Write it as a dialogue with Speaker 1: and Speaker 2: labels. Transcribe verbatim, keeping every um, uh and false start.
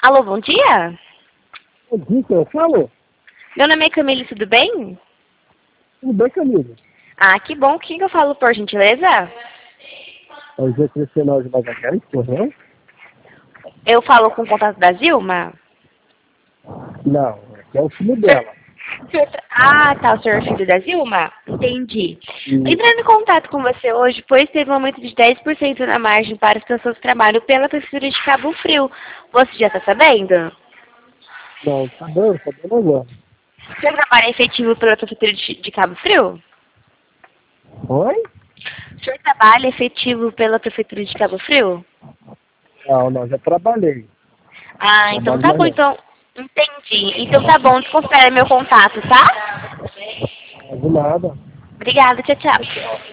Speaker 1: Alô, bom dia?
Speaker 2: Bom dia, eu falo?
Speaker 1: Meu nome é Camille, tudo bem?
Speaker 2: Tudo bem, Camila?
Speaker 1: Ah, que bom. Quem que eu falo, por gentileza?
Speaker 2: É o Zé Cristiano de Bagacares, correto?
Speaker 1: Eu falo com o contato da Zilma?
Speaker 2: Não, é o filho
Speaker 1: Senhor-
Speaker 2: dela.
Speaker 1: senhor tra- Ah, tá, o senhor é filho da Zilma? Entendi.
Speaker 2: E,
Speaker 1: Entrando em contato com você hoje, pois teve um aumento de dez por cento na margem para as pessoas que trabalham pela Prefeitura de Cabo Frio. Você já está sabendo?
Speaker 2: não, tá dando, tá dando agora.
Speaker 1: O seu trabalho é efetivo pela Prefeitura de de Cabo Frio?
Speaker 2: Oi?
Speaker 1: O senhor trabalha efetivo pela Prefeitura de Cabo Frio?
Speaker 2: Não, não, já trabalhei.
Speaker 1: Ah, então
Speaker 2: Trabalho
Speaker 1: tá
Speaker 2: mais
Speaker 1: bom,
Speaker 2: não.
Speaker 1: então. Entendi. Então tá bom, desconsidera meu contato, tá?
Speaker 2: Não de nada.
Speaker 1: Obrigada, tchau, tchau.